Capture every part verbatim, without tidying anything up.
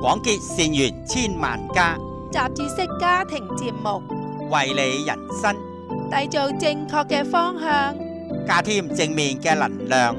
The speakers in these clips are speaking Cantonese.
廣結善緣千萬家， 雜誌式家庭節目， 為你人生締造正確嘅方向， 加添正面嘅能量。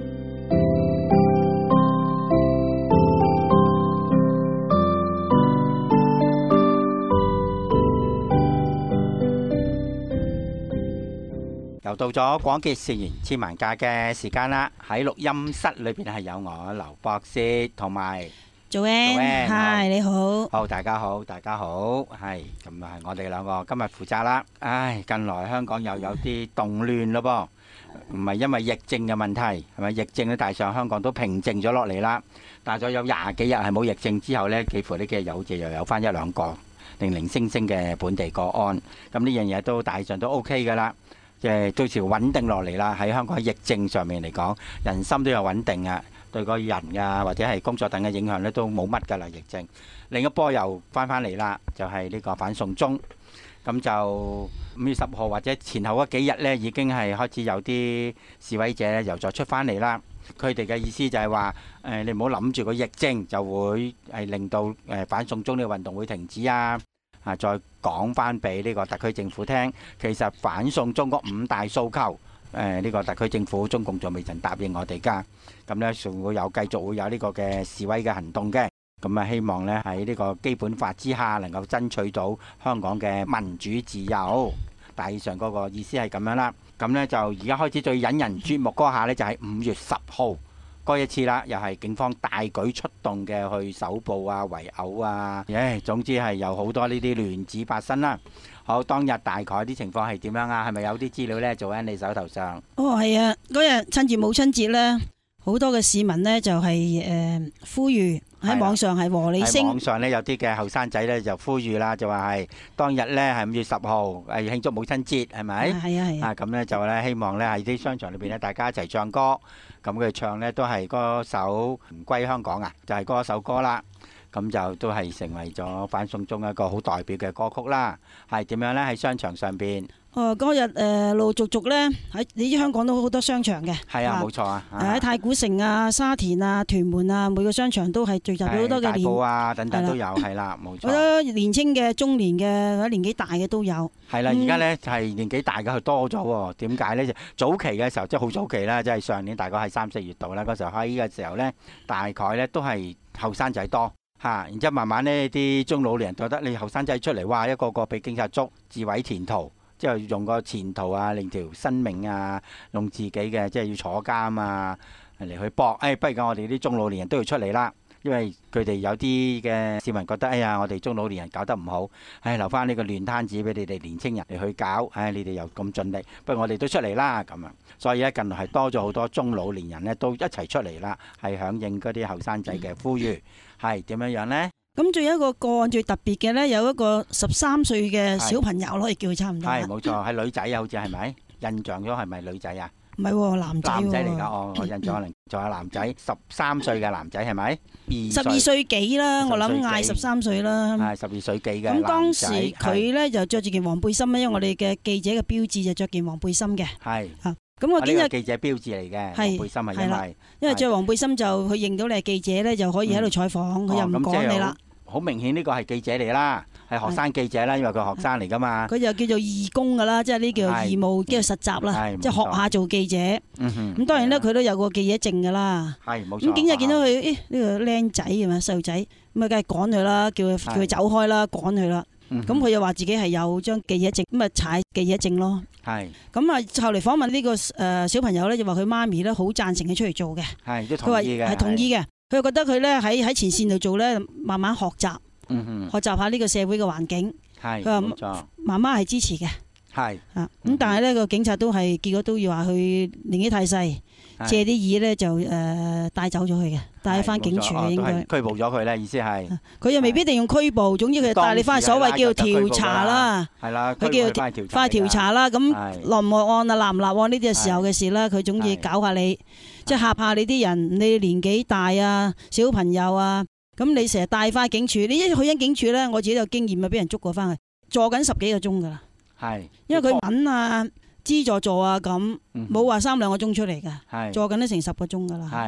又到咗廣結善緣千萬家嘅時間啦！喺錄音室裏邊係有我劉博士同埋 Joanne，嗨，你好， 好，大家好，大家好，係咁啊，係我哋兩個今日負責啦。唉，近來香港又有啲動亂咯噃，唔係因為疫症嘅問題，係咪疫症咧？大上香港都平靜咗落嚟啦，但係咗有廿幾日係冇疫症之後呢，幾乎呢幾日有就又有翻一兩個零零星星嘅本地個案，咁呢樣嘢都大上都 OK 噶啦。即係到時穩定落嚟啦，喺香港喺疫症上面嚟講，人心都有穩定啊，對個人啊或者係工作等嘅影響咧都冇乜㗎啦。疫症另一波又翻返嚟啦，就係呢個反送中，咁就五月十號或者前後嗰幾日呢，已經係開始有啲示威者咧又再出返嚟啦。佢哋嘅意思就係話誒，你唔好諗住個疫症就會係令到誒反送中呢個運動會停止啊。啊！再講翻俾呢個特區政府聽，其實反送中嗰五大訴求，誒、呃、呢、呢個特區政府中共仲未曾答應我哋㗎，咁呢，仲會有繼續會有呢個嘅示威嘅行動嘅，咁啊希望呢喺呢個基本法之下能夠爭取到香港嘅民主自由。大致上嗰個意思係咁樣啦，咁呢，就而家開始最引人注目嗰下呢，就係、是、五月十號。嗰一次啦，又係警方大舉出動嘅去搜捕啊、圍毆啊，誒，總之係有好多呢啲亂子發生啦。好，當日大概啲情況係點樣啊？係咪有啲資料呢？做喺你手頭上？ 哦，係啊，嗰日趁住母親節呢，好多嘅市民呢就係誒呼籲喺網上係和理聲。喺網上呢，有啲嘅後生仔呢就呼籲啦，就話係當日呢係五月十號係慶祝母親節，係咪？ 係啊係啊。 啊咁呢就呢希望呢喺啲商場裏邊呢，大家一齊唱歌。咁佢唱呢都係嗰首唔歸香港啊，就係嗰首歌啦。咁就都係成為咗反送中一個好代表嘅歌曲啦。係點樣呢？喺商場上邊。 哦，嗰日誒陸陸續續呢，喺你知香港都好多商場嘅。係啊，冇錯啊。 喺太古城啊、沙田啊、屯門啊，每個商場都係聚集咗好多嘅年。大埔啊，等等都有，係啦，冇錯。 好多年青嘅、中年嘅或者年紀大嘅都有。係啦，而家呢係年紀大嘅佢多咗喎。點解呢？就早期嘅時候，即係好早期啦，即係上年大概係三四月度啦，嗰時候開嘅時候呢，大概呢都係後生仔多嚇。然之後慢慢呢啲中老年人覺得你後生仔出嚟，哇，一個個俾警察捉，自毀前途。即係用個前途啊，令條生命啊，用自己嘅即係要坐監啊嚟去搏。誒，不如講我哋啲中老年人都要出嚟啦，因為佢哋有啲嘅市民覺得，哎呀，我哋中老年人搞得唔好，誒，留翻呢個亂攤子俾你哋年青人嚟去搞。誒，你哋又咁盡力，不如我哋都出嚟啦咁樣。所以咧，近來係多咗好多中老年人咧，都一齊出嚟啦，係響應嗰啲後生仔嘅呼籲。係點樣樣呢？ 咁仲有一個個案最特別嘅呢，有一個十三歲嘅小朋友可以叫佢差唔多。 係冇錯，係女仔啊，好似係咪？印象咗係咪女仔啊？ 唔係喎，男仔喎。 男仔嚟㗎，哦，我印象可能仲有男仔，十三歲嘅男仔係咪？ 十二歲幾啦，我諗嗌十三歲啦。 係十二歲幾嘅男仔。 咁當時佢呢就着住件黃背心咧，因為我哋嘅記者嘅標誌就着件黃背心嘅。係。啊。咁我見日記者標誌嚟嘅，黃背心係因為， 因為着黃背心就佢認到你係記者咧，就可以喺度採訪，佢又唔趕你啦。 好明顯呢個係記者嚟啦，係學生記者啦，因為佢學生嚟噶嘛。 佢就叫做義工噶啦，即係呢叫義務，叫做實習啦，即係學下做記者。咁當然咧，佢都有個記者證噶啦。 係冇錯。 咁今日見到佢，誒呢個僆仔係咪細路仔？咁啊，梗係趕佢啦，叫佢叫佢走開啦，趕佢啦。咁佢又話自己係有張記者證，咁啊踩記者證咯。係。咁啊，後嚟訪問呢個誒小朋友咧，就話佢媽咪咧好贊成佢出嚟做嘅。係，都同意嘅。係同意嘅。佢又覺得佢咧喺喺前線度做咧，慢慢學習，學習下呢個社會嘅環境。係，冇錯。媽媽係支持嘅。係。啊，咁但係咧個警察都係結果都要話佢年紀太細，借啲嘢咧就誒帶走咗佢嘅，帶翻警署嘅應該。 拘捕咗佢咧，意思係。 佢又未必一定用拘捕，總之佢帶你翻去所謂叫調查啦。係啦。佢叫翻去調查啦，咁落唔落案啊，立唔立案呢啲係時候嘅事啦。佢總之搞下你。即係嚇下你啲人，你年紀大啊，小朋友啊，咁你成日帶翻警署，你一去緊警署咧，我自己有經驗啊，俾人捉過翻去，坐緊十幾個鐘噶啦。係，因為佢揾啊、資助座啊咁，冇話三兩個鐘出嚟噶，坐緊都成十個鐘噶啦。係，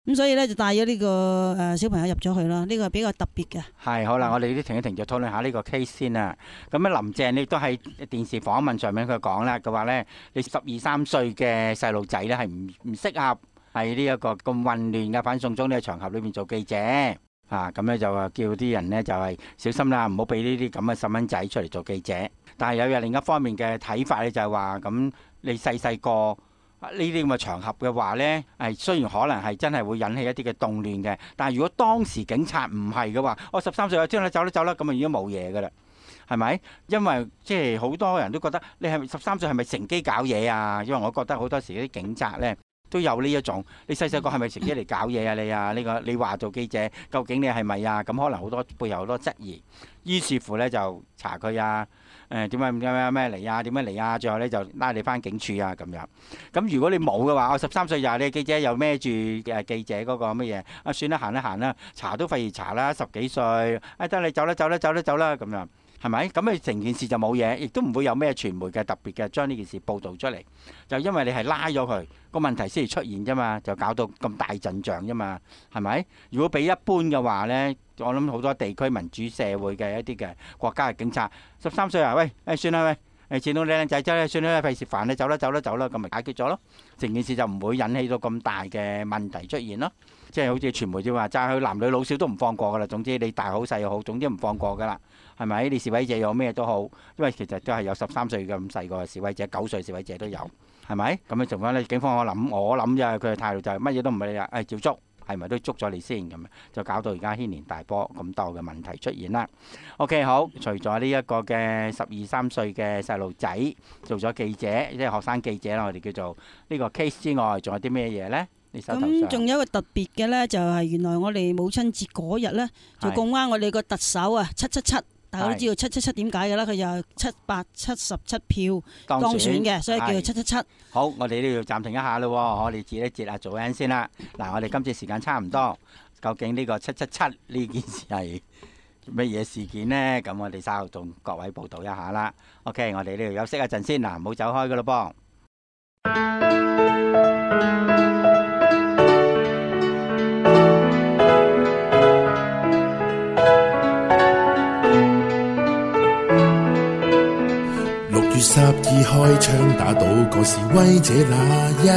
咁所以咧就帶咗呢個誒小朋友入咗去啦。呢個係比較特別嘅。 係好啦，我哋都停一停，就討論下呢個 case 先啦。咁咧，林鄭你都喺電視訪問上面佢講啦，佢話咧你十二三歲嘅細路仔咧係唔唔適合喺呢一個咁混亂嘅反送中呢個場合裏邊做記者啊。咁咧就話叫啲人咧就係小心啦，唔好俾呢啲咁嘅細蚊仔出嚟做記者。但係有有另一方面嘅睇法咧，就係話咁你細細個呢啲咁嘅場合嘅話呢，係雖然可能係真係會引起一啲嘅動亂嘅，但係如果當時警察唔係嘅話，我十三歲啊，將你走啦走啦，咁啊已經冇嘢噶啦，係咪？因為即係好多人都覺得你係十三歲係咪乘機搞嘢啊？因為我覺得好多時啲警察呢都有呢一種，你細細個係咪乘機嚟搞嘢啊？你啊呢個你話做記者，究竟你係咪啊？咁可能好多背後好多質疑，於是乎呢就查佢啊。誒點解點解咩嚟啊？點樣嚟啊？最後咧就拉你翻警署啊咁樣。咁如果你冇嘅話，我十三歲廿，你記者又孭住誒記者嗰個乜嘢啊？算啦，行啦行啦，查都費事查啦，十幾歲，哎得你走啦走啦走啦走啦咁樣，係咪？咁你成件事就冇嘢，亦都唔會有咩傳媒嘅特別嘅將呢件事報導出嚟。就因為你係拉咗佢，個問題先至出現啫嘛，就搞到咁大陣仗啫嘛，係咪？如果俾一般嘅話咧，我諗好多地區民主社會嘅一啲嘅國家嘅警察，十三歲啊，喂，誒算啦喂，誒見到你靚仔仔咧，算啦，費事煩你走啦走啦走啦，咁咪解決咗咯，成件事就唔會引起到咁大嘅問題出現咯。即係好似傳媒啫話，齋佢男女老少都唔放過噶啦。總之你大好細又好，總之唔放過噶啦，係咪？你示威者有咩都好，因為其實都係有十三歲咁細個示威者，九歲示威者都有，係咪？咁樣做翻咧，警方我諗我諗啫，佢嘅態度就係乜嘢都唔理啦，誒照捉。係咪都捉咗你先咁？就搞到而家牽連大波咁多嘅問題出現啦。OK， 好，除咗呢一個嘅十二三歲嘅細路仔做咗記者，即係學生記者啦，我哋叫做呢個 case 之外，仲有啲咩嘢呢？你手頭上咁仲有一個特別嘅呢，就係原來我哋母親節嗰日呢，就咁啱我哋個特首啊，七七七。大家都知道七七七點解嘅啦，佢就七百七十七票當選嘅，所以叫做七七七。 好，我哋都要暫停一下咯，我哋截一截啊，做緊先啦。嗱，我哋今次時間差唔多，究竟呢個七七七呢件事係乜嘢事件呢？咁我哋稍後同各位報道一下啦。OK， 我哋呢度休息一陣先，嗱，唔好走開噶咯噃。 月十二開槍打倒個示威者那一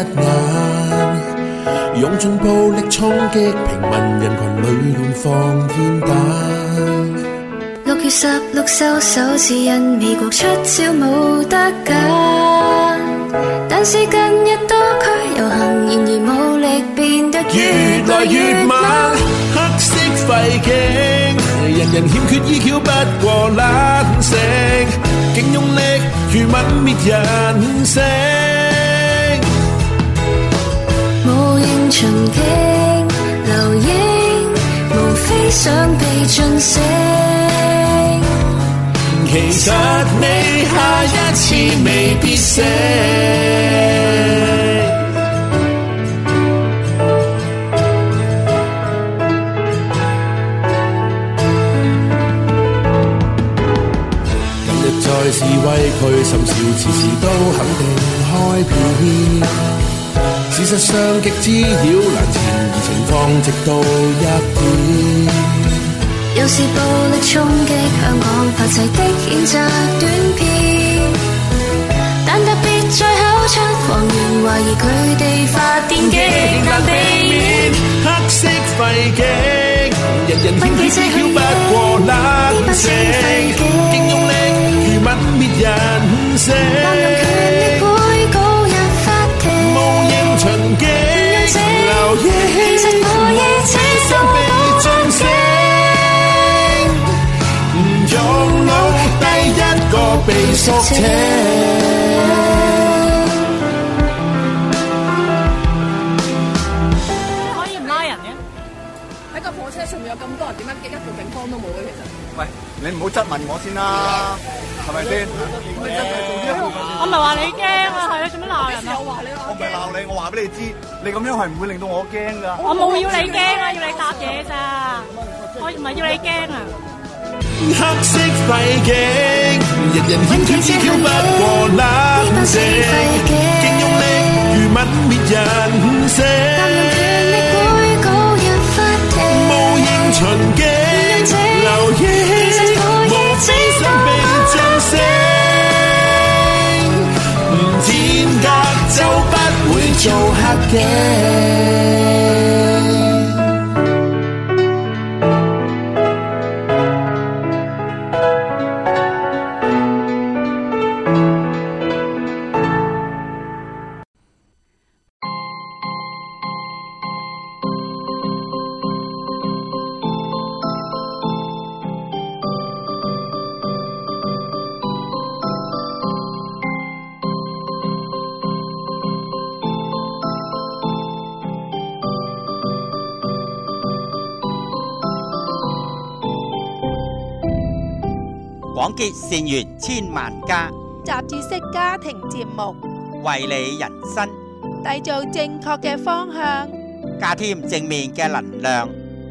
晚，用盡暴力衝擊平民人群裏亂放煙彈。 六月十六收手指引美國出招冇得揀，但是近日多區遊行，然而武力變得越來越猛。 黑色廢警，人人欠缺 E Q 不過懶性，勁用力如泯滅人性。 無形巡警留影，無非想被盡醒。 其實你下一次未必醒。在示威區甚少，遲遲都肯定開片。事實上極滋擾難纏，而情況直到一天。 有時暴力衝擊香港法制的譴責短片，但特別在口出狂言，懷疑佢哋發電極難避免。 黑色廢警，人人欠缺 E Q 不過冷靜，勁用力。泯滅人性， 濫用權力會告入法庭， 無形巡警留意， 其實我已這都被盡醒， 唔用腦，第一個被肅清。 可以唔拉人嘅？喺個火車上面有咁多人，點解一個警方都冇嘅？其實， 喂，你唔好質問我先啦。係咪先？ 我唔係話你驚啊，係啊，做咩鬧人啊？我話你， 我唔係鬧你，我話俾你知，你咁樣係唔會令到我驚㗎。 我冇要你驚啊，要你答嘢咋？我唔係要你驚啊。 黑色廢警，人人欠缺 E Q 不過冷靜，勁用力如泯滅人性。 做黑鏡。 廣結善緣千萬家， 雜誌式家庭節目， 為你人生締造正確嘅方向， 加添正面嘅能量。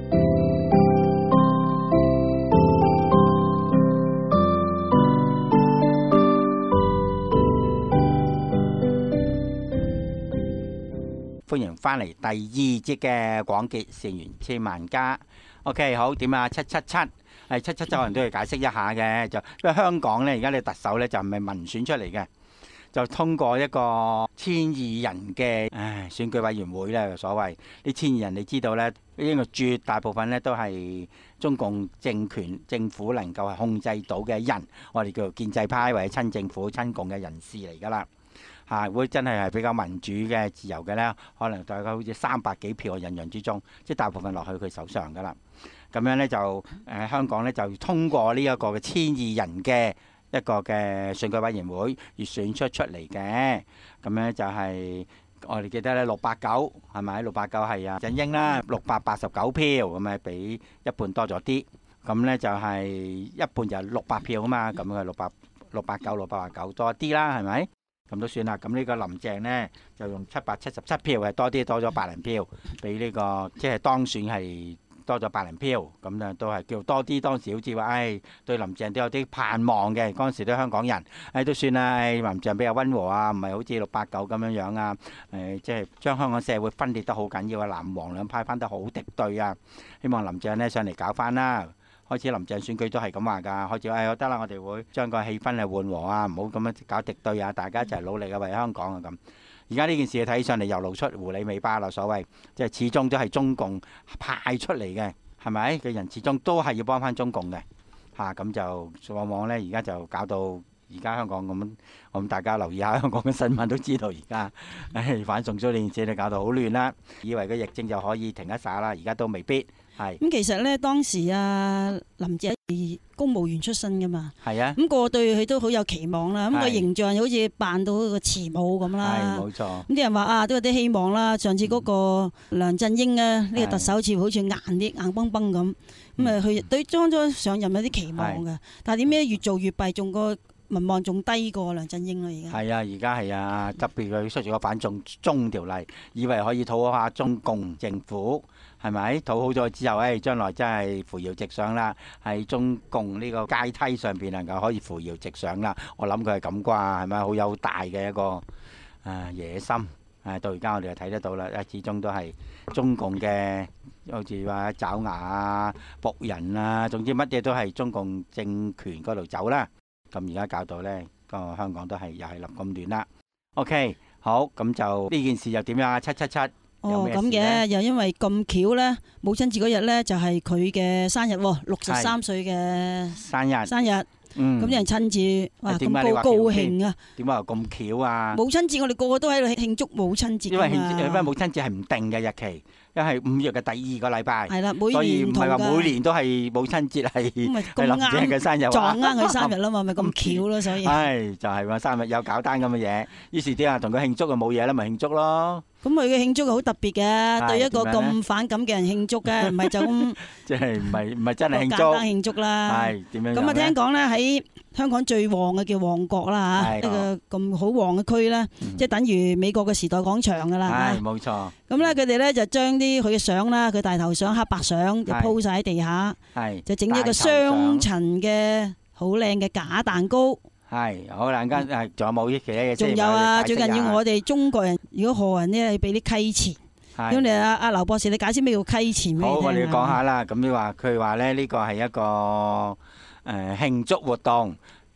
歡迎翻嚟第二節嘅廣結善緣千萬家。OK， 好，點啊？七七七。係七七七，可能都要解釋一下嘅，就因為香港呢，而家你特首呢，就唔係民選出嚟嘅，就通過一個千二人嘅唉選舉委員會呢，所謂呢千二人，你知道呢，應該絕大部分呢都係中共政權政府能夠係控制到嘅人，我哋叫做建制派或者親政府親共嘅人士嚟㗎啦。嚇，如果真係係比較民主嘅自由嘅呢，可能大概好似三百幾票嘅人人之中，即係大部分落去佢手上㗎啦。咁樣呢，就誒、呃、香港呢，就通過呢一個嘅千二人嘅一個嘅選舉委員會而選出出嚟嘅。咁呢，就係、是、我哋記得呢，六百九係咪？六百九係啊振英啦，六百八十九票咁啊，比一半多咗啲。咁呢，就係、是、一半就係六百票啊嘛，咁啊六百六百九六百八九多啲啦，係咪？咁都算啦。咁呢個林鄭呢，就用七百七十七票係多啲，多咗百零票，比呢、這個即係、就是、當選係多咗百零票，咁咧都係叫多啲。當時好似話，唉，對林鄭都有啲盼望嘅。嗰陣時啲香港人，唉，都算啦，林鄭比較溫和啊，唔係好似六八九咁樣樣啊。誒，即係將香港社會分裂得好緊要啊，藍黃兩派分得好敵對啊。希望林鄭呢上嚟搞翻啦。開始林鄭選舉都係咁話㗎，開始誒得啦，我哋會將個氣氛係緩和啊，唔好咁樣搞敵對啊，大家一齊努力啊，為香港啊咁。而家呢件事睇上嚟又露出狐狸尾巴啦，所謂即係始終都係中共派出嚟嘅，係咪嘅人始終都係要幫翻中共嘅嚇，咁就往往呢，而家就搞到而家香港咁，我諗大家留意下香港嘅新聞都知道而家誒反送中呢件事都搞到好亂啦，以為個疫症就可以停一曬啦，而家都未必係。 咁其實呢，當時啊林鄭係公務員出身噶嘛， 係啊， 咁個個對佢都好有期望啦。咁個係形象好似扮到個慈母咁啦， 係冇錯。 咁啲人話啊，都有啲希望啦。上次嗰個梁振英啊，呢個特首似乎好似硬啲、硬崩崩咁，咁啊佢對裝咗上任有啲期望嘅，但係點解越做越弊，仲個民望仲低過梁振英啦？而家係啊，而家係啊，特別佢出咗個反送中條例，以為可以討好下中共政府，係咪？討好咗之後，誒將來真係扶搖直上啦，喺中共呢個階梯上邊能夠可以扶搖直上啦。我諗佢係咁啩，係咪？好有大嘅一個誒野心。誒到而家我哋就睇得到啦，誒始終都係中共嘅，好似話爪牙啊、僕人啊，總之乜嘢都係中共政權嗰度走啦。咁而家搞到呢個香港都係又係立咁亂啦。OK， 好，咁就呢件事又點樣啊？七七七哦咁嘅，又因為咁巧呢，母親節嗰日呢，就係佢嘅生日喎，六十三歲嘅生日。 生日。 嗯， 咁啲人親自哇咁高高興啊！ 點解又咁巧啊？ 母親節我哋個個都喺度慶祝母親節。 因為慶因為母親節係唔定嘅日期，因為係五月嘅第二個禮拜。係啦， 每所以唔係話每年都係母親節係係林鄭嘅生日， 撞啱佢生日啦嘛，咪咁巧咯，所以。 係就係話生日有搞單咁嘅嘢，於是啲人同佢慶祝就冇嘢啦，咪慶祝咯。 咁佢嘅慶祝係好特別嘅，對一個咁反感嘅人慶祝嘅，唔係就咁。即係唔係唔係真係慶祝？簡單慶祝啦。係點樣？咁啊，聽講咧喺香港最旺嘅叫旺角啦嚇，一個咁好旺嘅區咧，即係等於美國嘅時代廣場噶啦。係冇錯。咁咧佢哋咧就將啲佢嘅相啦，佢大頭相、黑白相就鋪曬喺地下，就整一個雙層嘅好靚嘅假蛋糕。係好難間誒，仲有冇啲其他嘢？仲有啊！最緊要我哋中國人，如果賀人咧，要俾啲溪錢。咁你阿阿劉博士，你解釋咩叫溪錢俾你聽啊？好，我哋講下啦。咁你話佢話咧，呢個係一個誒慶祝活動，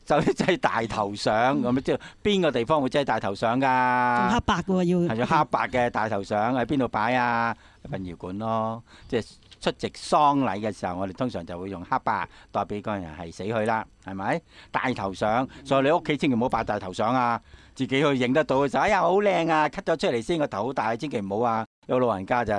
就擠大頭相咁，即係邊個地方會擠大頭相㗎？ 仲黑白嘅喎，要係咗黑白嘅大頭相喺邊度擺啊？殯儀館咯，即係出席喪禮嘅時候，我哋通常就會用黑白代表嗰個人係死去啦，係咪？大頭相，所以你屋企千祈唔好擺大頭相啊！自己去影得到嘅時候，哎呀好靚啊，cut 咗出嚟先，個頭好大，千祈唔好啊！有老人家就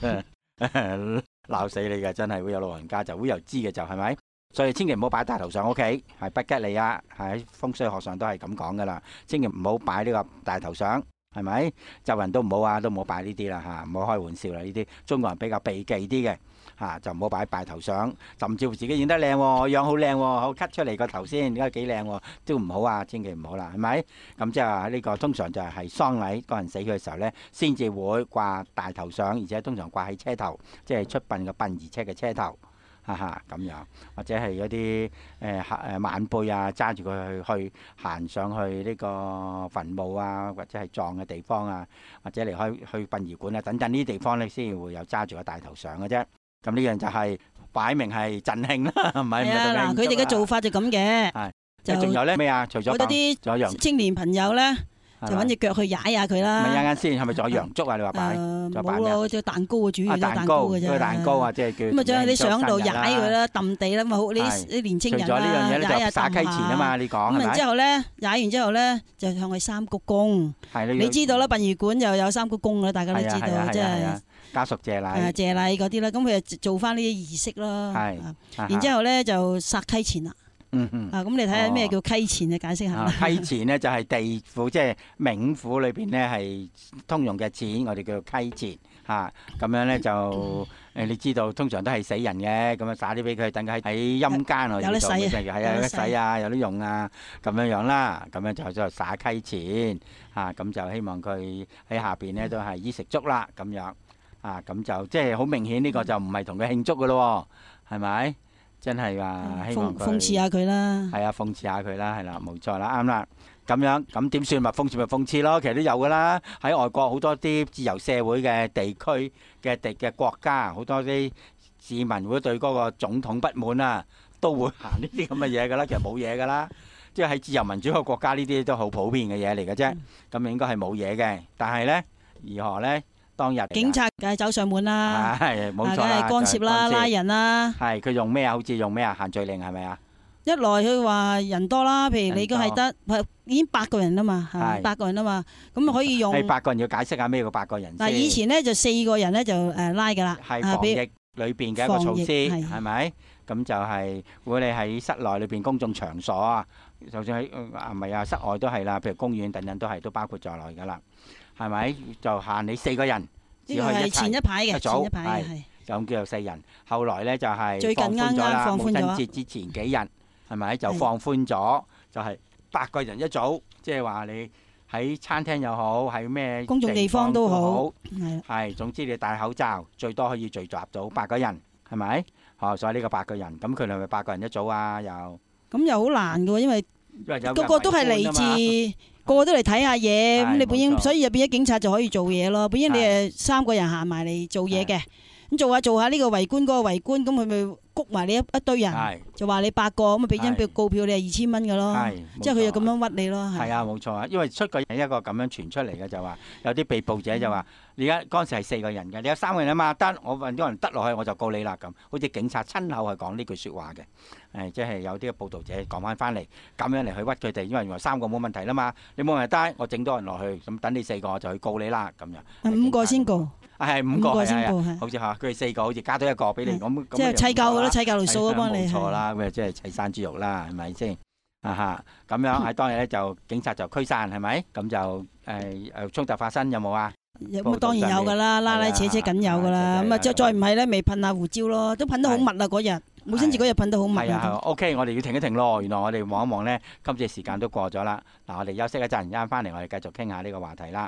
鬧死你嘅，真係會有老人家就會有知嘅就係咪？所以千祈唔好擺大頭相屋企，係不吉利啊！喺風水學上都係咁講噶啦，千祈唔好擺呢個大頭相，係咪？就人都唔好啊，都唔好擺呢啲啦嚇，唔好開玩笑啦呢啲。中國人比較避忌啲嘅嚇，就唔好擺大頭相，甚至乎自己影得靚喎，樣好靚喎，好 cut 出嚟個頭先，點解幾靚喎？都唔好啊，千祈唔好啦，係咪？咁即係話呢個通常就係喪禮嗰人死去嘅時候咧，先至會掛大頭相，而且通常掛喺車頭，即係出殯嘅殯儀車嘅車頭。哈哈咁樣，或者係嗰啲誒誒晚輩啊，揸住佢去去行上去呢個墳墓啊，或者係葬嘅地方啊，或者離開去殯儀館啊等等呢啲地方咧，先會有揸住個大頭相嘅啫。咁呢樣就係擺明係振興啦，係咪？ 係啊，嗱，佢哋嘅做法就咁嘅。 係。就仲有咧咩啊？除咗嗰啲仲有羊青年朋友咧。就揾隻腳去踩下佢啦。 咪一間先，係咪仲有洋燭啊？你話擺？ 冇咯，隻蛋糕啊，主要蛋蛋糕嘅啫。 個蛋糕啊，即係叫。 咁啊，仲有你上度踩佢啦，揼地啦，咪好你啲年青人啦，踩下撒溪錢啊嘛，你講係咪？ 咁然之後咧，踩完之後咧，就向佢三鞠躬。係你知道啦，殯儀館又有三鞠躬啦，大家都知道，即係家屬謝禮。 謝禮嗰啲啦，咁佢就做翻呢啲儀式咯。係。然之後咧就撒溪錢啦。 嗯嗯， 啊咁你睇下咩叫溪錢嘅解釋下。 溪錢咧就係地府，即係冥府裏邊咧係通用嘅錢，我哋叫做溪錢嚇。咁樣咧就誒，你知道通常都係死人嘅，咁樣撒啲俾佢，等佢喺喺陰間度有得使啊，係啊，有得使啊，有得用啊，咁樣樣啦。咁樣就就撒溪錢嚇，咁就希望佢喺下邊咧都係衣食足啦，咁樣啊，咁就即係好明顯呢個就唔係同佢慶祝嘅咯，係咪？真係話希望佢諷刺下佢啦， 係啊，諷刺下佢啦，係啦，冇錯啦，啱啦。咁樣咁點算？咪諷刺咪諷刺咯，其實都有噶啦。喺外國好多啲自由社會嘅地區嘅地嘅國家，好多啲市民會對嗰個總統不滿啊，都會行呢啲咁嘅嘢噶啦。其實冇嘢噶啦，即係喺自由民主嘅國家呢啲都好普遍嘅嘢嚟嘅啫。咁應該係冇嘢嘅，但係咧，如何咧？當日警察梗係走上門啦， 係冇錯啦， 梗係干涉啦，拉人啦。 係佢用咩啊？好似用咩啊？限聚令係咪啊？ 一來佢話人多啦，譬如你都係得已經八個人啦嘛，八個人啊嘛，咁可以用。係八個人要解釋下咩叫八個人先。嗱，以前咧就四個人咧就誒拉㗎啦。係防疫裏邊嘅一個措施，係咪？咁就係如果你喺室內裏邊公眾場所啊，就算喺啊唔係啊室外都係啦，譬如公園等等都係都包括在內㗎啦。係咪就限你四個人？ 呢個係前一排嘅，前一排嘅係就咁叫做四人。後來咧就係最近啱啱放寬咗啦，母親節之前幾日係咪就放寬咗？就係八個人一組，即係話你喺餐廳又好，喺咩公眾地方都好， 係係總之你戴口罩，最多可以聚集到八個人，係咪？哦，所以呢個八個人，咁佢哋係咪八個人一組啊？又咁又好難嘅喎，因為個個都係嚟自。個個都嚟睇下嘢，咁你本應所以入邊啲警察就可以做嘢咯。本應你係三個人行埋嚟做嘢嘅，咁做下做下呢個圍觀嗰個圍觀，咁佢咪谷埋你一一堆人，就話你八個咁啊，俾張票告票你係二千蚊嘅咯，即係佢就咁樣屈你咯。 係啊，冇錯啊，因為出過一個咁樣傳出嚟嘅就話，有啲被捕者就話，而家嗰陣時係四個人嘅，你有三個人啊嘛，得我揾咗人得落去我就告你啦咁，好似警察親口係講呢句説話嘅。誒，即係有啲嘅報導者講翻翻嚟，咁樣嚟去屈佢哋，因為原來三個冇問題啦嘛，你冇人單，我整多人落去，咁等你四個我就去告你啦，咁樣。 五個先告。 啊，係五個先告，好似嚇佢哋四個，好似加多一個俾你咁。 即係砌夠嘅咯，砌夠條數啊，幫你。 冇錯啦，咁即係砌生豬肉啦，係咪先？啊哈，咁樣喺當日咧就警察就驅散，係咪？咁就誒誒衝突發生有冇啊？ 咁當然有㗎啦，拉拉扯扯緊有㗎啦。咁啊，再再唔係咧，咪噴下胡椒咯，都噴得好密啊嗰日。母親節嗰日噴得好密。係啊 ，OK， 我哋要停一停咯。原來我哋望一望咧，今次時間都過咗啦。嗱，我哋休息一陣，一陣翻嚟我哋繼續傾下呢個話題啦。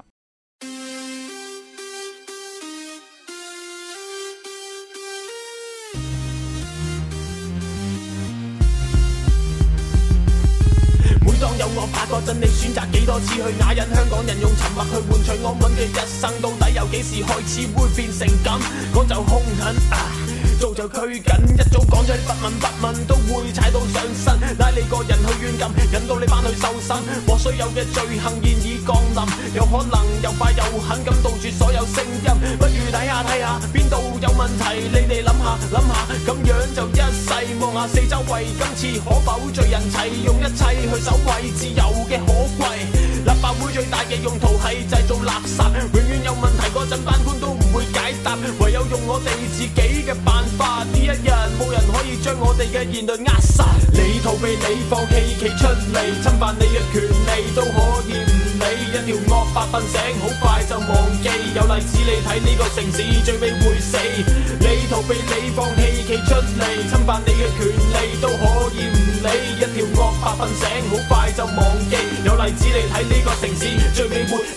當有我發覺真，你選擇幾多次去啞忍？香港人用沉默去換取安穩嘅一生，到底有幾時開始會變成咁？我就兇狠啊！ 做就拘緊，一早講咗不問不問都會踩到上身，拉你個人去軟禁，引到你返去受審。莫須有嘅罪行現已降臨，有可能又快又狠咁杜絕所有聲音。不如睇下睇下邊度有問題，你哋諗下諗下，咁樣就一世。望下四周圍，今次可否聚人齊，用一切去守衛自由嘅可貴。立法會最大嘅用途係製造垃圾，永遠有問題嗰陣班官都唔會解答，唯有用我哋自己嘅辦法。呢一日冇人可以將我哋嘅言論扼殺。你逃避你放棄企出嚟，侵犯你嘅權利都可以唔理，一條惡法瞓醒好快就忘記。有例子你睇呢個城市最尾會死。你逃避你放棄企出嚟，侵犯你嘅權利都可以唔理，一條惡法瞓醒好快就忘記。有例子你睇呢個城市最尾會。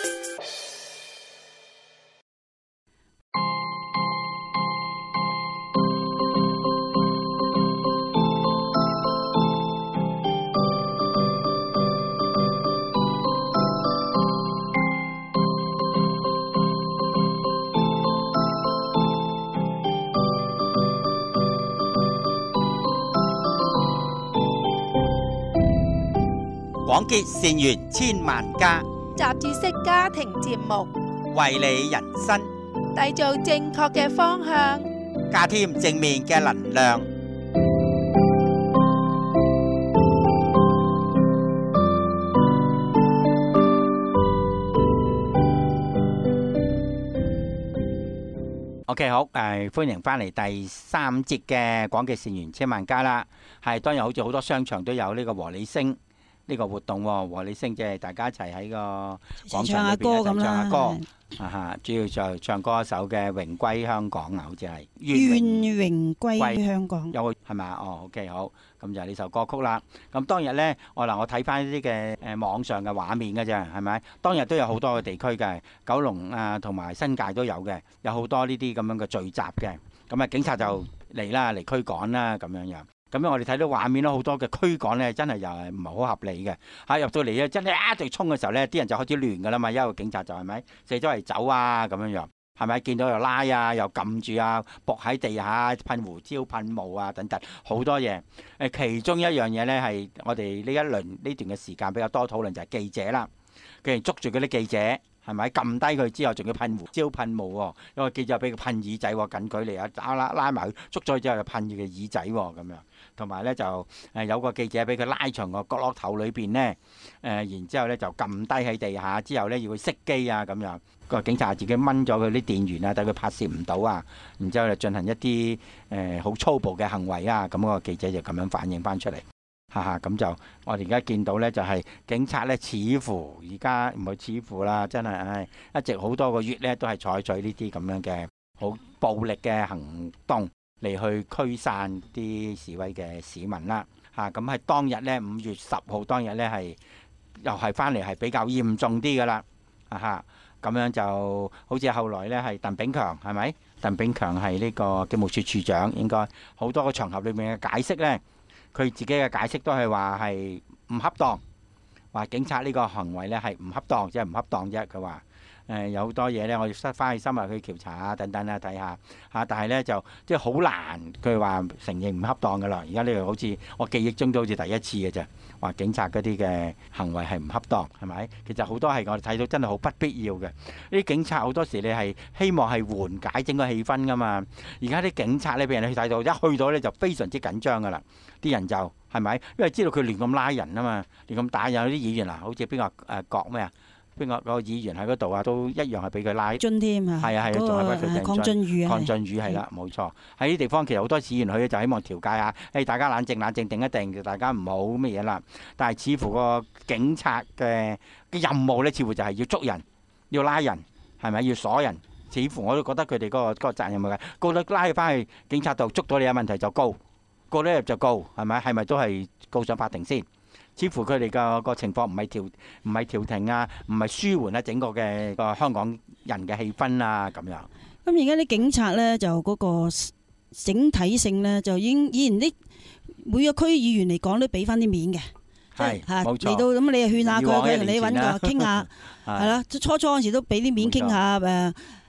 廣結善緣千萬家， 雜誌式家庭節目， 為你人生締造正確嘅方向， 加添正面嘅能量。OK， 好，誒，歡迎翻嚟第三節嘅廣結善緣千萬家啦。係當然好似好多商場都有呢個和你聲呢個活動喎，和你聲即係大家一齊喺個廣場裏邊一齊唱下歌，啊哈！主要就唱歌一首嘅《榮歸香港》啊，好似係願榮歸香港， 有係咪啊？哦 ，OK， 好，咁就係呢首歌曲啦。咁當日呢，我嗱我睇翻呢啲嘅誒網上嘅畫面嘅啫，係咪？當日都有好多嘅地區嘅，九龍啊同埋新界都有嘅，有好多呢啲咁樣嘅聚集嘅。咁啊，警察就嚟啦，嚟驅趕啦，咁樣樣。咁樣我哋睇到畫面咯，好多嘅驅趕咧，真係又係唔係好合理嘅嚇。入到嚟咧，真係一直衝嘅時候咧，啲人就開始亂噶啦嘛。一個警察就係咪四周圍走啊咁樣樣，係咪見到又拉啊，又撳住啊，駁喺地下噴胡椒噴霧啊等等好多嘢。誒，其中一樣嘢咧係我哋呢一輪呢段嘅時間比較多討論就係記者啦。既然捉住嗰啲記者，係咪撳低佢之後，仲要噴胡椒噴霧喎？因為記者俾佢噴耳仔喎，近距離啊，拉拉拉埋佢捉咗之後就噴佢嘅耳仔喎，咁樣。同埋咧就誒有個記者俾佢拉長個角落頭裏邊咧，誒然之後咧就撳低喺地下，之後咧要佢熄機啊咁樣。個警察自己掹咗佢啲電源啊，等佢拍攝唔到啊，然之後就進行一啲誒好粗暴嘅行為啊，咁個記者就咁樣反應翻出嚟。哈哈，咁就我哋而家見到咧，就係警察咧，似乎而家唔係似乎啦，真係唉，一直好多個月咧都係採取呢啲咁樣嘅好暴力嘅行動嚟去驅散啲示威嘅市民啦。嚇，咁喺當日咧，五月十號當日咧係又係翻嚟係比較嚴重啲噶啦。啊哈，咁樣就好似後來咧係鄧炳強係咪？鄧炳強係呢個警務處處長，應該好多個場合裏面嘅解釋咧。佢自己嘅解釋都係話係唔恰當，話警察呢個行為咧係唔恰當，即係唔恰當啫。佢話誒有好多嘢咧，我要塞翻去深入去調查啊等等啦，睇下嚇。但係咧就即係好難，佢話承認唔恰當噶啦。而家呢個好似我記憶中都好似第一次嘅啫，話警察嗰啲嘅行為係唔恰當，係咪？其實好多係我哋睇到真係好不必要嘅。呢啲警察好多時你係希望係緩解整個氣氛噶嘛。而家啲警察咧俾人去睇到，一去到咧就非常之緊張噶啦。啲人就係咪？因為知道佢亂咁拉人啊嘛，亂咁打人。有啲議員啊，好似邊個誒郭咩啊？邊個嗰個議員喺嗰度啊，都一樣係俾佢拉津添啊！係啊係啊，仲係屈佢鄺俊宇啊！鄺俊宇係啦，冇錯。喺啲地方其實好多議員去就希望調解下，誒大家冷靜冷靜定一定，大家唔好乜嘢啦。但係似乎個警察嘅嘅任務咧，似乎就係要捉人、要拉人，係咪要鎖人？似乎我都覺得佢哋嗰個嗰個責任嘅，告到拉佢翻去警察度，捉到你有問題就告。告得入就告，係咪？係咪都係告上法庭先？似乎佢哋個個情況唔係調唔係調停啊，唔係舒緩啊，整個嘅個香港人嘅氣氛啊咁樣。 咁而家啲警察咧就嗰個整體性咧就已經以前啲每個區議員嚟講都俾翻啲面嘅，係嚇嚟到咁你又勸下佢，佢同你揾個傾下，係啦。初初嗰陣時都俾啲面傾下誒。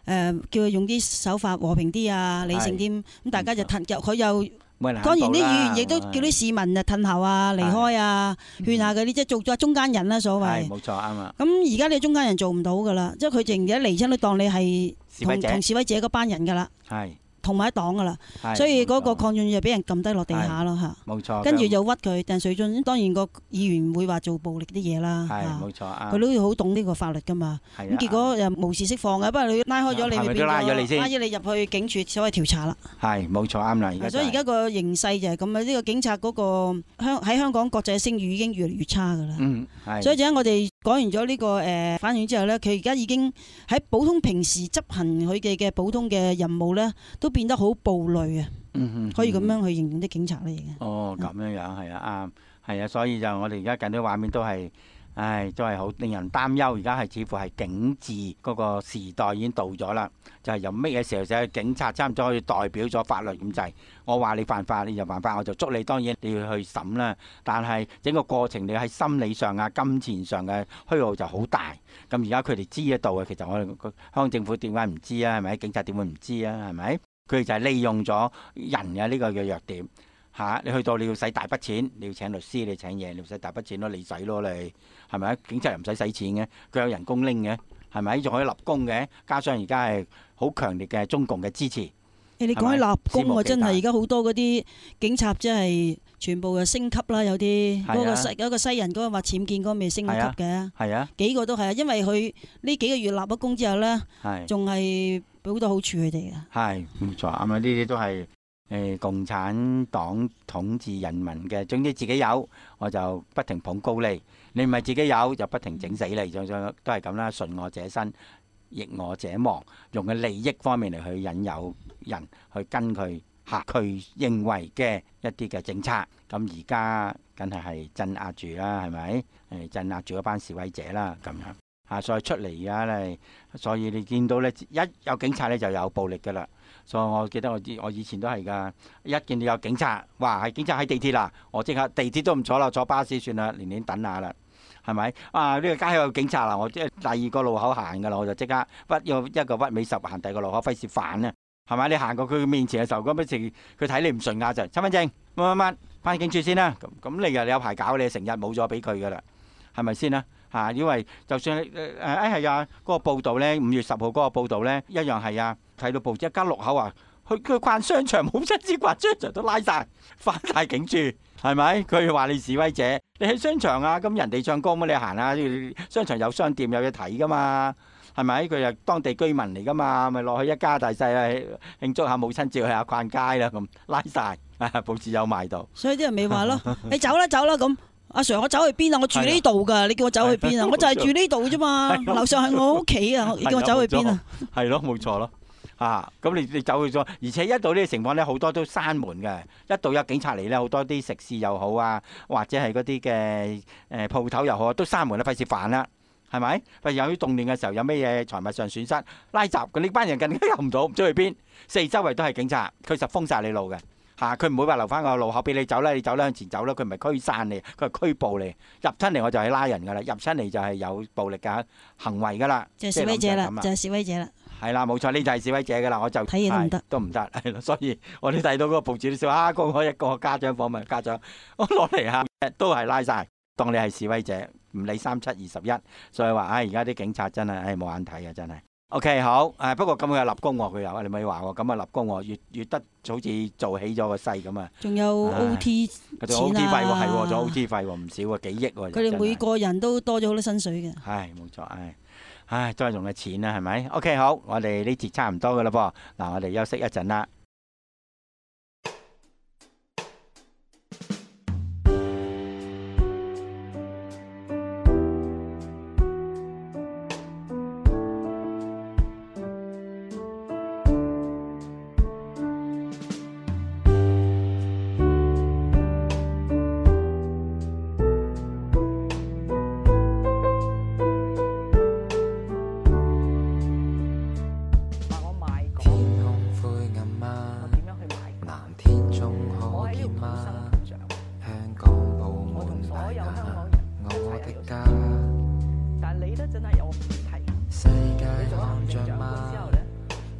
誒叫佢用啲手法和平啲啊，理性啲，咁大家就褪入佢又。當然啲議員亦都叫啲市民啊褪後啊離開啊，勸下嗰啲即係做咗中間人啦所謂。 冇錯啱啊。 咁而家你中間人做唔到噶啦，即係佢淨係嚟親都當你係同同示威者嗰班人噶啦。係。同埋一黨噶啦，所以嗰個鄺俊宇就俾人撳低落地下咯嚇， 冇錯。 跟住就屈佢掟水樽，當然個議員唔會話做暴力啲嘢啦， 係冇錯啊。 佢都要好懂呢個法律噶嘛，咁結果又無事釋放嘅，不過你拉開咗你， 係咪都拉咗你先？ 拉咗你入去警署所謂調查啦。 係冇錯啱啦，而家。 所以而家個形勢就係咁啊！呢個警察嗰個香喺香港國際聲譽已經越嚟越差噶啦。嗯，係。所以陣間我哋講完咗呢個誒反應之後咧，佢而家已經喺普通平時執行佢哋嘅普通嘅任務咧，都變得好暴戾啊！嗯、可以咁樣去形容啲警察咧，而家。哦，咁樣樣係啊，啱係啊，所以就我哋而家近啲畫面都係，唉，都係好令人擔憂。而家係似乎係警治嗰個時代已經到咗啦，就係、是、由咩嘅時候就係警察差唔多可以代表咗法律咁滯。我話你犯法，你就犯法，我就捉你。當然你要去審啦，但係整個過程你喺心理上啊、金錢上嘅虛耗就好大。咁而家佢哋知得到嘅，其實我哋香港政府點解唔知啊？係咪？警察點會唔知啊？係咪？佢哋就係利用咗人嘅呢個嘅弱點嚇、啊，你去到你要使大筆錢，你要請律師，你請嘢，你要使大筆錢咯，你使咯你係咪？警察又唔使使錢嘅，佢有人工拎嘅，係咪？仲可以立功嘅，加上而家係好強烈嘅中共嘅支持。誒，你講起立功啊，真係而家好多嗰啲警察真係全部嘅升級啦，有啲嗰、啊、個西嗰個西人嗰個話僭建嗰個未升級嘅，係啊，幾個都係啊，因為佢呢幾個月立咗功之後咧，仲係。好多好處佢哋嘅，係冇錯，啱啊！呢啲都係誒、呃、共產黨統治人民嘅，總之自己有我就不停捧高你，你唔係自己有就不停整死你，就都係咁啦。順我者生，逆我者亡，用嘅利益方面嚟去引誘人去跟佢嚇佢認為嘅一啲嘅政策。咁而家梗係係鎮壓住啦，係咪？誒鎮壓住嗰班示威者啦，咁樣。啊！所以出嚟而家咧，所以你見到咧，一有警察咧就有暴力噶啦。所以我記得我我以前都係噶，一見到有警察，哇！係警察喺地鐵啦，我即刻地鐵都唔坐啦，坐巴士算啦，年年等下啦，係咪？啊！呢個街口有警察啦，我即係第二個路口行噶啦，我就即刻屈要一個屈尾十行第二個路口，費事煩啊，係咪？你行過佢面前嘅時候，咁不時佢睇你唔順眼就身份證乜乜乜，翻警署先啦。咁咁你又有排搞，你成日冇咗俾佢噶啦，係咪先啊？嚇！因為就算誒誒誒係啊，嗰個報道咧，五月十號嗰個報道咧，一樣係啊，睇到報紙一家六口啊，佢佢逛商場冇一支逛商場都拉曬翻曬警署，係咪？佢話你示威者，你喺商場啊，咁人哋唱歌咁你行啊，商場有商店有嘢睇噶嘛，係咪？佢係當地居民嚟噶嘛，咪落去一家大細啊慶祝下母親節去下逛街啦，咁拉曬啊，報紙有賣到。所以啲人咪話咯，你走啦走啦咁。阿 Sir， 我走去邊啊？我住呢度噶，你叫我走去邊啊？我就係住呢度啫嘛，樓上係我屋企啊！你叫我走去邊啊？係咯，冇錯咯，啊！咁你你走去咗，而且一到呢個情況咧，好多都閂門嘅。一到有警察嚟咧，好多啲食肆又好啊，或者係嗰啲嘅誒鋪頭又好，都閂門啦，費事煩啦，係咪？費事有啲動亂嘅時候，有咩嘢財物上損失，拉閘，咁呢班人更加入唔到，唔知去邊，四周圍都係警察，佢實封晒你路嘅。嚇！佢唔會話留翻個路口俾你走啦，你走啦向前走啦，佢唔係驅散你，佢係拘捕你。入親嚟我就係拉人噶啦，入親嚟就係有暴力嘅行為噶啦。就係示威者啦，就係示威者啦。係啦，冇錯，呢就係示威者噶啦，我就睇嘢都唔得，都唔得，係咯。所以我哋睇到嗰個報紙都笑啊，個個一個家長訪問家長，我攞嚟嚇都係拉晒，當你係示威者，唔理三七二十一。所以話唉，而家啲警察真係唉冇眼睇啊，真係。O.K. 好，誒不過咁佢有立功喎，佢有你咪話喎，咁啊立功喎，越越得好似做起咗個勢咁啊！仲有 O.T. 錢啊 ！O.T. 費喎，係喎，仲 O.T. 費喎，唔少喎，幾億喎！佢哋每個人都多咗好多薪水嘅。係冇錯，唉唉都係用嘅錢啦，係咪 ？O.K. 好，我哋呢節差唔多噶啦噃，嗱我哋休息一陣啦。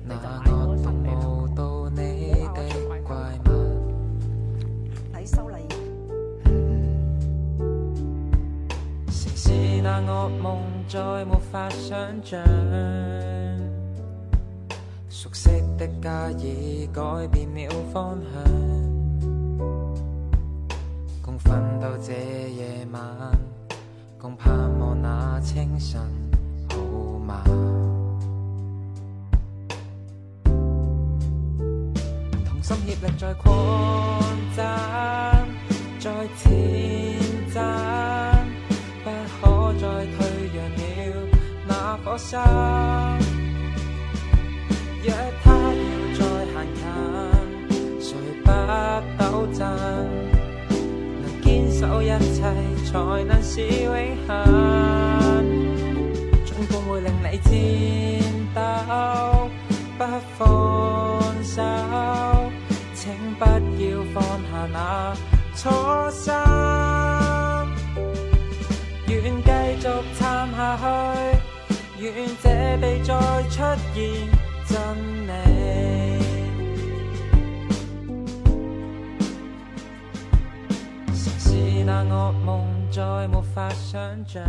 那惡動無道你的怪物。 睇修例。 城市那惡夢再沒法想像，熟悉的家已改變了方向，共奮鬥這夜晚，共盼望那清晨好嗎？同心協力再擴展，再前進，不可再退讓了那顆心。若他要再行近，誰不抖震？能堅守一切，才能是永恆。總共會令你顫抖，不放手，請不要放下那初心。願繼續撐下去，願這地再出現真理。城市那惡夢再沒法想像。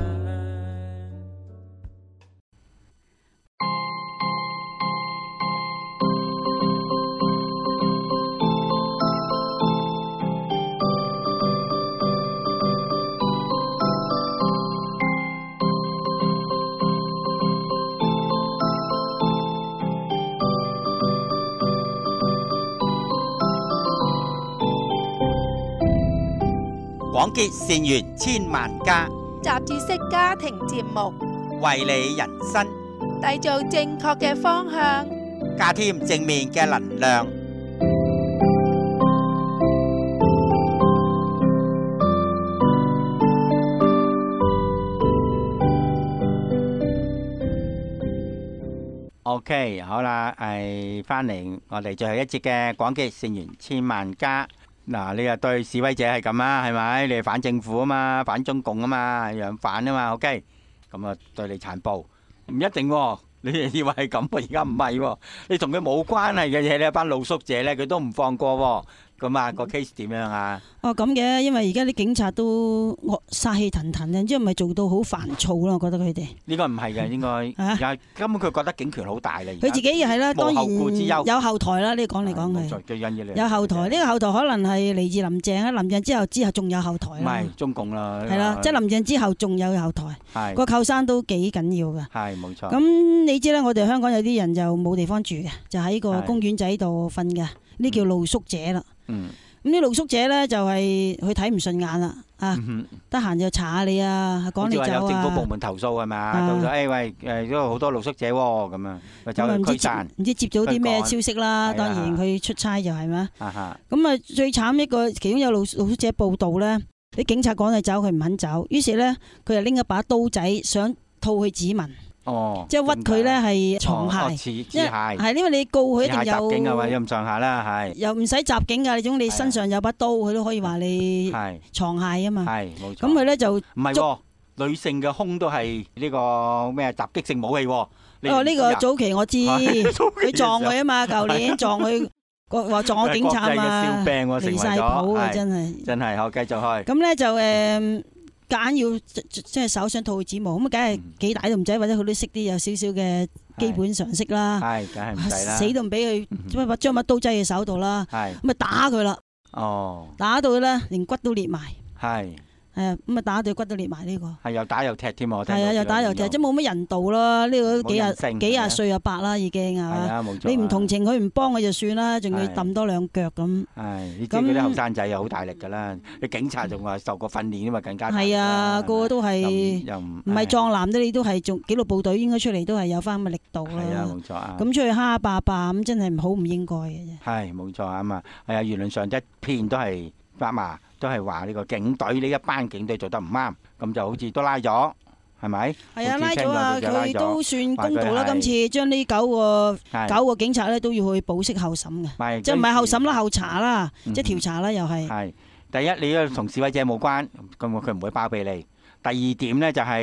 廣結善緣千萬家， 雜誌式家庭節目， 為你人生締造正確嘅方向， 加添正面嘅能量。OK， 好啦，係翻嚟我哋最後一節嘅廣結善緣千萬家。嗱，你又對示威者係咁啊，係咪？你係反政府啊嘛，反中共啊嘛，樣反啊嘛 ，OK？咁啊，對你殘暴，唔一定喎。你哋以為係咁，而家唔係喎。你同佢冇關係嘅嘢，呢一班露宿者咧，佢都唔放過喎。咁啊，個 case 點樣啊？ 哦，咁嘅，因為而家啲警察都惡殺氣騰騰嘅，因為咪做到好煩躁咯，我覺得佢哋。 呢個唔係嘅，應該又根本佢覺得警權好大啦。 佢自己又係啦，當然有後台啦。呢講嚟講去， 最緊要你有後台。呢個後台可能係嚟自林鄭啊，林鄭之後之後仲有後台。 唔係中共啦。 係啦，即係林鄭之後仲有後台。係個扣生都幾緊要㗎。 係冇錯。 咁你知啦，我哋香港有啲人就冇地方住嘅，就喺個公園仔度瞓嘅，呢叫露宿者啦。嗯。咁啲露宿者咧就係佢睇唔順眼啦，啊，得閒就查下你啊，趕你走啊。 有政府部門投訴係嘛？投訴誒喂誒，都好多露宿者喎，咁啊，走去驅散。唔知接到啲咩消息啦？當然佢出差就係咩？咁啊最慘一個，其中有露露宿者報道咧，啲警察趕佢走，佢唔肯走，於是咧佢就拎一把刀仔想套佢指紋。哦，即係屈佢咧係藏械，因為係因為你告佢一定有襲警啊，或者咁上下啦，係又唔使襲警㗎，你總你身上有把刀，佢都可以話你藏械啊嘛。係冇錯。咁佢咧就唔係喎，女性嘅胸都係呢個咩襲擊性武器喎。哦，呢個早期我知，佢撞佢啊嘛，舊年撞佢話撞我警察啊嘛，離曬譜啊真係。真係好，繼續去。咁咧就誒。夾硬要即係手想套佢指紋，咁啊梗係幾大都唔使，或者佢都識啲有少少嘅基本常識啦。係，梗係唔使啦。死都唔俾佢，將把將把刀擠喺手度啦。係，咁啊打佢啦。哦。打到咧，連骨都裂埋。係。係啊，咁啊打到骨都裂埋呢個。係又打又踢添喎。係啊，又打又踢，即係冇乜人道啦。呢個幾廿幾廿歲阿伯啦，已經係嘛。係啊，冇錯。你唔同情佢唔幫佢就算啦，仲要揼多兩腳咁。係，你知嗰啲後生仔又好大力㗎啦。你警察仲話受過訓練啊嘛，更加大。係啊，個個都係又唔唔係壯男啲，你都係做紀律部隊應該出嚟都係有翻咁嘅力度啦。係啊，冇錯啊。咁出去蝦下霸霸咁，真係唔好唔應該嘅啫。係冇錯啊嘛，係啊，言論上一片都係發麻。都係話呢個警隊呢一班警隊做得唔啱，咁就好似都拉咗，係咪？係啊，拉咗啊！佢都算公道啦。今次將呢九個九個警察咧都要去保釋候審嘅，即係唔係候審啦，後查啦，即係調查啦，又係。係第一，你要同示威者冇關，咁佢唔會包庇你。第二點咧就係，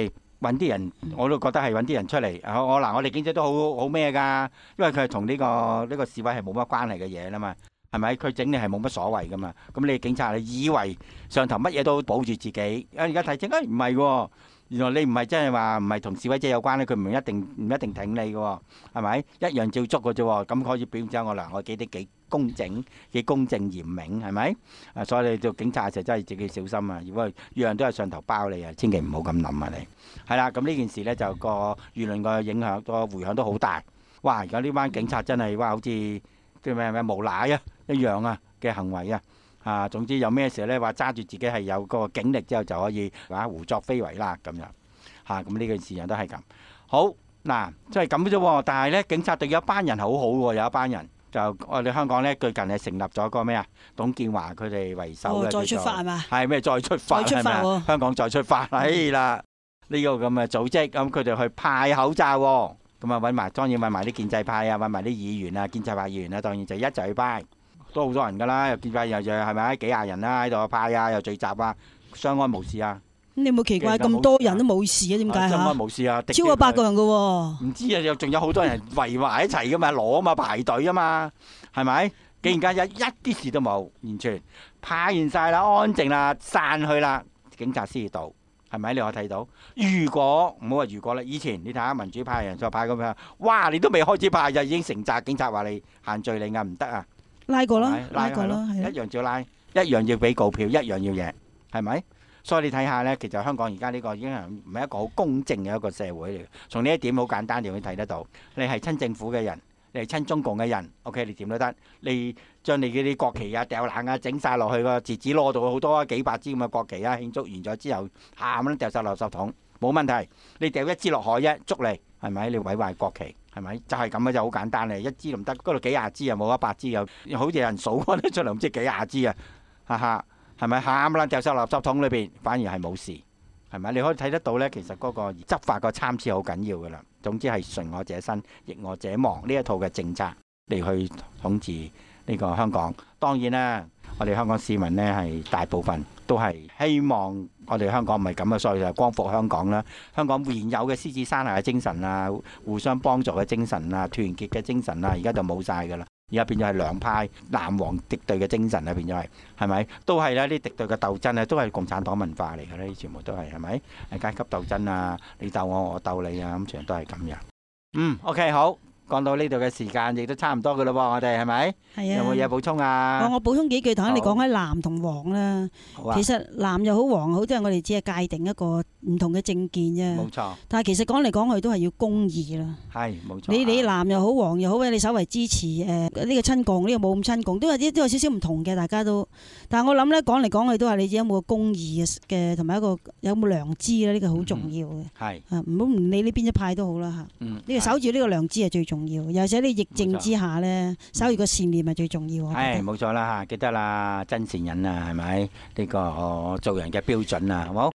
揾啲人，我都覺得係揾啲人出嚟。我嗱，我哋警察都好好咩㗎，因為佢係同呢個呢個示威係冇乜關係嘅嘢啦嘛，係咪？佢整你係冇乜所謂㗎嘛。咁你警察你以為上頭乜嘢都保住自己，啊而家睇清，誒唔係喎。原來你唔係真係話唔係同示威者有關咧，佢唔一定唔一定挺你嘅喎，係咪？一樣照捉嘅啫喎，咁可以表現咗我嗱，我幾啲幾公正、幾公正嚴明，係咪？啊，所以你做警察嘅時候真係自己小心啊！如果樣樣都係上頭包你啊，千祈唔好咁諗啊！你係啦，咁呢件事咧就個輿論個影響個迴響都好大。哇！而家呢班警察真係哇，好似叫咩咩無賴啊一樣啊嘅行為啊！啊，總之有咩事咧，話揸住自己係有個警力之後就可以話胡作非為啦咁樣嚇，咁呢件事人都係咁。好嗱，即係咁啫喎。但係咧，警察對有一班人好好喎，有一班人就我哋香港咧最近係成立咗個咩啊？董建華佢哋為首嘅、哦、 再出發係嘛？ 係咩？再出發係咪？香港再出發係啦，呢、這個咁嘅組織咁，佢哋去派口罩喎、哦，咁啊揾埋當然揾埋啲建制派啊，揾埋啲議員啊，建制派議員啊，當然就一齊去派。都好多人㗎啦，又建制又又係咪？幾廿人啦喺度派啊，又聚集啊，相安無事啊。 咁你有冇奇怪咁多人都冇事啊？點解嚇？ 相安無事啊！ 超過八個人㗎喎。唔知啊，又仲有好多人圍埋一齊㗎嘛，攞啊嘛，排隊啊嘛，係咪？竟然間一一啲事都冇，完全派完晒啦，安靜啦，散去啦，警察先至到，係咪？你可睇到？如果唔好話如果啦，以前你睇下民主派人再派咁樣，哇！你都未開始派就已經成紮警察話你限聚令啊，唔得啊！ 拉過啦，拉過啦， 一樣照拉，一樣要俾告票，一樣要贏，係咪？所以你睇下呢，其實香港而家呢個已經係唔係一個好公正嘅一個社會嚟嘅。從呢一點好簡單，你會睇得到。你係親政府嘅人，你係親中共嘅人 ，OK， 你點都得。你將你嗰啲國旗啊、掉爛啊、整晒落去個截止攞到好多幾百支咁嘅國旗啊，慶祝完咗之後，喊咁掉晒垃圾桶，冇問題。你掉一支落海啫，捉你，係咪？你毀壞國旗。係咪？就係咁嘅就好簡單咧，一支都唔得，嗰度幾廿支又冇一百支又，好似有人數翻得出嚟，唔知幾廿支啊！哈哈，係咪喊啦？掉晒垃圾桶裏邊，反而係冇事，係咪？你可以睇得到咧，其實嗰個執法個參差好緊要噶啦。總之係順我者生，逆我者亡呢一套嘅政策嚟去統治呢個香港。當然啦，我哋香港市民呢係大部分都係希望我哋香港唔係咁嘅，所以就光復香港啦。香港原有嘅獅子山下嘅精神啊，互相幫助嘅精神啊，團結嘅精神啊，而家就冇晒㗎啦。而家變咗係兩派藍黃敵對嘅精神啊，變咗係係咪？都係咧啲敵對嘅鬥爭啊，都係共產黨文化嚟嘅咧，全部都係係咪？係階級鬥爭啊，你鬥我，我鬥你啊，咁全部都係咁樣。嗯 ，OK 好。講到呢度嘅時間亦都差唔多噶啦喎，我哋係咪？係啊。有冇嘢補充啊？ 我我補充幾句，頭先你講開藍同黃啦。好啊。其實藍又好，黃又好，即係我哋只係界定一個唔同嘅政見啫。冇錯。但係其實講嚟講去都係要公義啦。係，冇錯。你你藍又好，黃又好，你稍為支持誒呢個親共，呢個冇咁親共，都有啲都有少少唔同嘅，大家都。但係我諗咧，講嚟講去都係你自己有冇個公義嘅，同埋一個有冇良知咧？呢個好重要嘅。係。啊，唔好唔理呢邊一派都好啦嚇。嗯。呢個守住呢個良知係最重要。重要，尤其喺你疫症之下咧，守住個善念係最重要。 係冇錯啦嚇，記得啦，真善忍啊，係咪？呢個我做人嘅標準啊，好冇？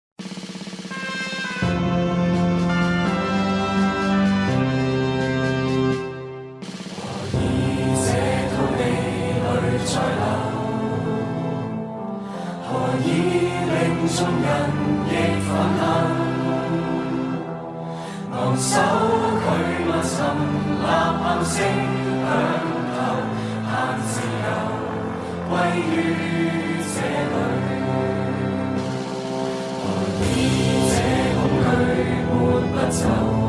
何以這土地裏再流？何以令眾人亦反恨？昂首拒萬尋，吶喊聲響透，盼自由歸於這裏。何以這恐懼抹不走？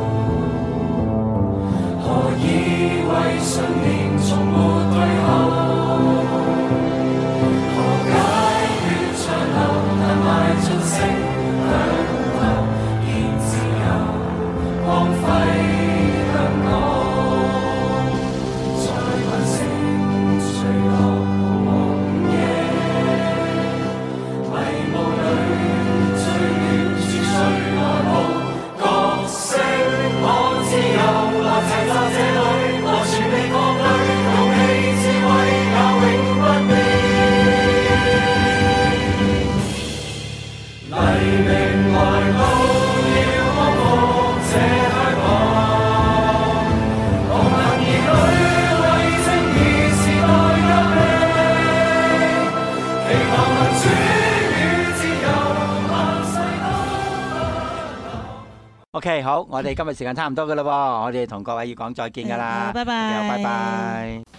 何以為信念從沒退後？何解血在流，但邁進聲響透，現自由光輝香港。在晚星隨落夢夜，迷霧裏最遠處誰來抱？角色可自由，來齊集這裏，和全力抗拒，勇氣智慧也永不變。黎明來到，要光復這香港。 OK， 好，我哋今日時間差唔多噶啦喎，我哋同各位要講再見噶啦， 拜拜， 拜拜。